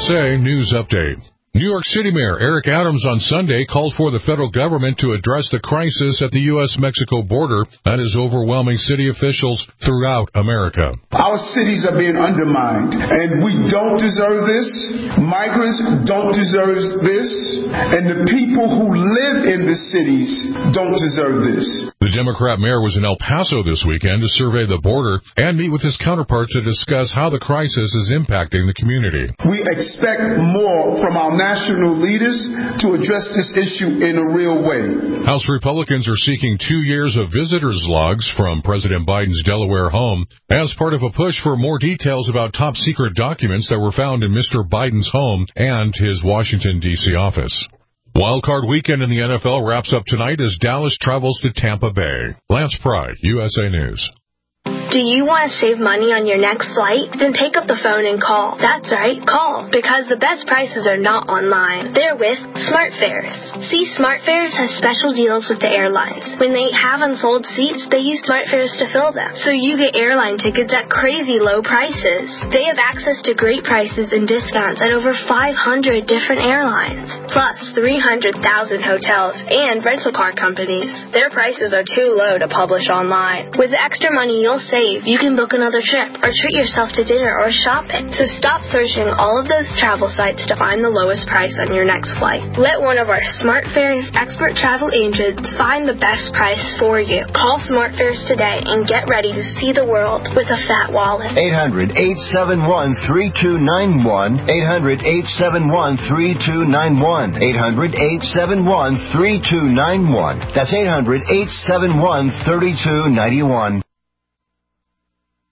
USA News Update. New York City Mayor Eric Adams on Sunday called for the federal government to address the crisis at the U.S.-Mexico border that is overwhelming city officials throughout America. Our cities are being undermined, and we don't deserve this. Migrants don't deserve this, and the people who live in the cities don't deserve this. The Democrat mayor was in El Paso this weekend to survey the border and meet with his counterparts to discuss how the crisis is impacting the community. We expect more from our national leaders to address this issue in a real way. House Republicans are seeking 2 years of visitors' logs from President Biden's Delaware home as part of a push for more details about top-secret documents that were found in Mr. Biden's home and his Washington, D.C. office. Wildcard weekend in the NFL wraps up tonight as Dallas travels to Tampa Bay. Lance Pry, USA News. Do you want to save money on your next flight? Then pick up the phone and call. That's right, call. Because the best prices are not online. They're with SmartFares. See, SmartFares has special deals with the airlines. When they have unsold seats, they use SmartFares to fill them. So you get airline tickets at crazy low prices. They have access to great prices and discounts at over 500 different airlines. Plus 300,000 hotels and rental car companies. Their prices are too low to publish online. With the extra money you'll save, you can book another trip or treat yourself to dinner or shopping. So stop searching all of those travel sites to find the lowest price on your next flight. Let one of our SmartFares expert travel agents find the best price for you. Call SmartFares today and get ready to see the world with a fat wallet. 800-871-3291. 800-871-3291. 800-871-3291. That's 800-871-3291.